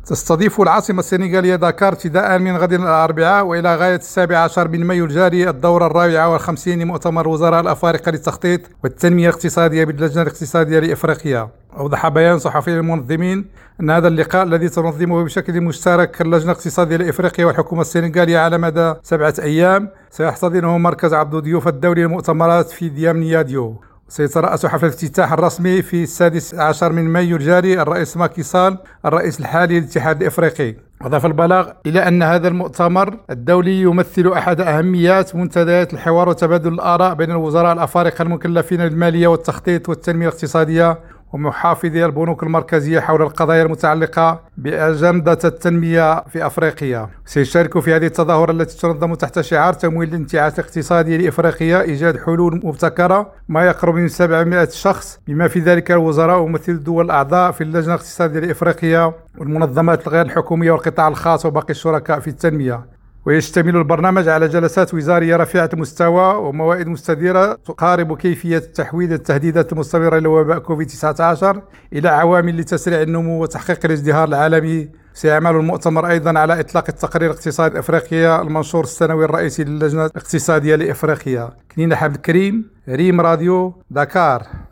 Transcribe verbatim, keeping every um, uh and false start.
تستضيف العاصمة السنغالية داكار ابتداء من غد الأربعاء وإلى غاية السابع عشر من مايو الجاري الدورة الرابعة والخمسين لمؤتمر وزراء الأفارقة للتخطيط والتنمية الاقتصادية باللجنة الاقتصادية لإفريقيا. أوضح بيان صحفي للمنظمين أن هذا اللقاء الذي تنظمه بشكل مشترك اللجنة الاقتصادية لإفريقيا والحكومة السنغالية على مدى سبعة أيام سيحتضنه مركز عبد الضيوف الدولي للمؤتمرات في ديامنياديو. سيترأس حفل الافتتاح الرسمي في السادس عشر من مايو الجاري الرئيس ماكي سال الرئيس الحالي للاتحاد الإفريقي. أضاف البلاغ إلى أن هذا المؤتمر الدولي يمثل أحد أهميات منتديات الحوار وتبادل الآراء بين الوزراء الأفارقة المكلفين بالمالية والتخطيط والتنمية الاقتصادية ومحافظي البنوك المركزية حول القضايا المتعلقة بأجندة التنمية في أفريقيا. سيشارك في هذه التظاهرة التي تنظم تحت شعار تمويل الانتعاش الاقتصادي لإفريقيا إيجاد حلول مبتكرة ما يقرب من سبعمائة شخص بما في ذلك الوزراء وممثلي الدول الأعضاء في اللجنة الاقتصادية لإفريقيا والمنظمات الغير الحكومية والقطاع الخاص وباقي الشركاء في التنمية. ويشتمل البرنامج على جلسات وزارية رفيعة المستوى وموائد مستديرة تقارب كيفية تحويل التهديدات المستمرة لوباء كوفيد تسعة عشر إلى عوامل لتسريع النمو وتحقيق الازدهار العالمي. سيعمل المؤتمر أيضا على إطلاق التقرير الاقتصادي الإفريقيا المنشور السنوي الرئيسي للجنة الاقتصادية لإفريقيا. كنينة حمد الكريم، ريم راديو، داكار.